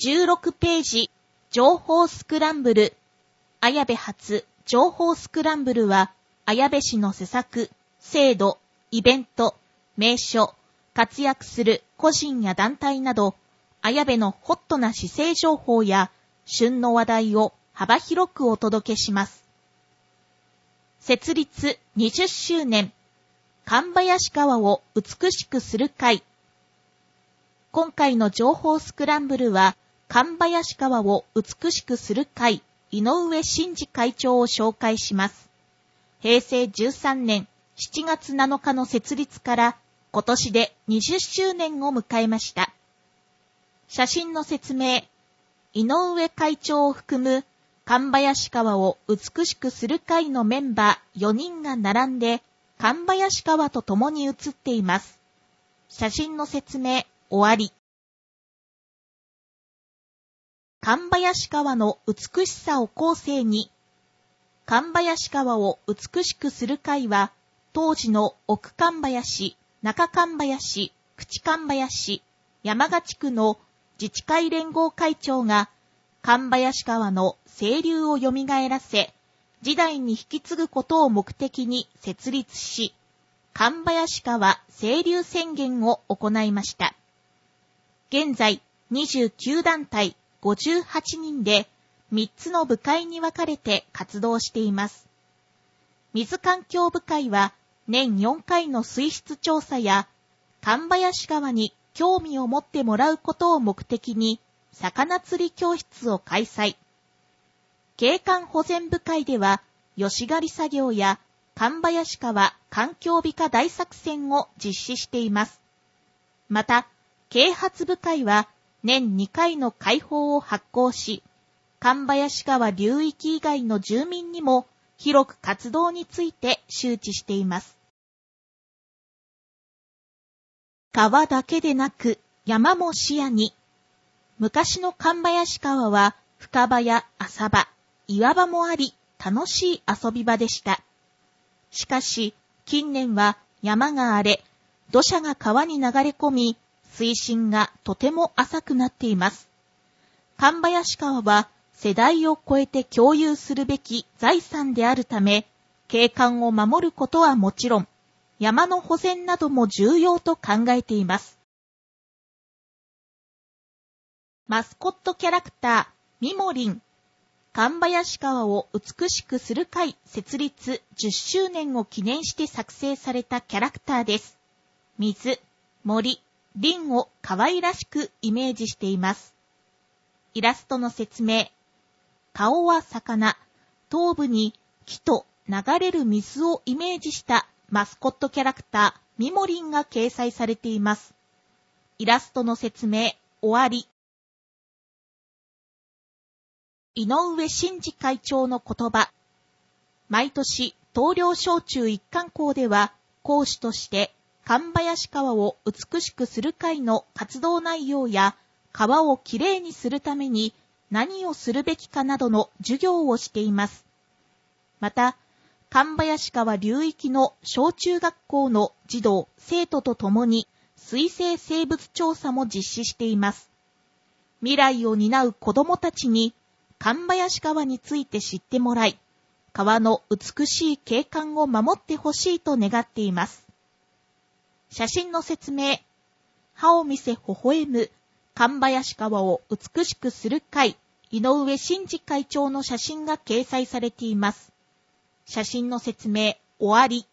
16ページ、情報スクランブル。綾部発情報スクランブルは、綾部市の施策、制度、イベント、名所、活躍する個人や団体など、綾部のホットな市政情報や、旬の話題を幅広くお届けします。設立20周年、神林川を美しくする会。今回の情報スクランブルは、神林川を美しくする会、井上真司会長を紹介します。平成13年7月7日の設立から今年で20周年を迎えました。写真の説明。井上会長を含む神林川を美しくする会のメンバー4人が並んで神林川と共に写っています。写真の説明終わり。神林川の美しさを後世に。神林川を美しくする会は、当時の奥神林、中神林、口神林、山賀地区の自治会連合会長が、神林川の清流を蘇らせ、時代に引き継ぐことを目的に設立し、神林川清流宣言を行いました。現在、29団体、58人で3つの部会に分かれて活動しています。水環境部会は年4回の水質調査や神林川に興味を持ってもらうことを目的に魚釣り教室を開催。景観保全部会では吉狩り作業や神林川環境美化大作戦を実施しています。また、啓発部会は年2回の会報を発行し、神林川流域以外の住民にも広く活動について周知しています。川だけでなく山も視野に。昔の神林川は深場や浅場、岩場もあり楽しい遊び場でした。しかし近年は山が荒れ、土砂が川に流れ込み、水深がとても浅くなっています。神林川は世代を超えて共有するべき財産であるため、景観を守ることはもちろん、山の保全なども重要と考えています。マスコットキャラクター、みもりん。神林川を美しくする会設立10周年を記念して作成されたキャラクターです。水、森、林を可愛らしくイメージしています。イラストの説明。顔は魚、頭部に木と流れる水をイメージしたマスコットキャラクター、みもりんが掲載されています。イラストの説明、終わり。井上真司会長の言葉。毎年、東陵小中一貫校では、講師として、神林川を美しくする会の活動内容や川をきれいにするために何をするべきかなどの授業をしています。また、神林川流域の小中学校の児童・生徒と共に水生生物調査も実施しています。未来を担う子どもたちに神林川について知ってもらい、川の美しい景観を守ってほしいと願っています。写真の説明。歯を見せ微笑む神林川を美しくする会、井上真司会長の写真が掲載されています。写真の説明終わり。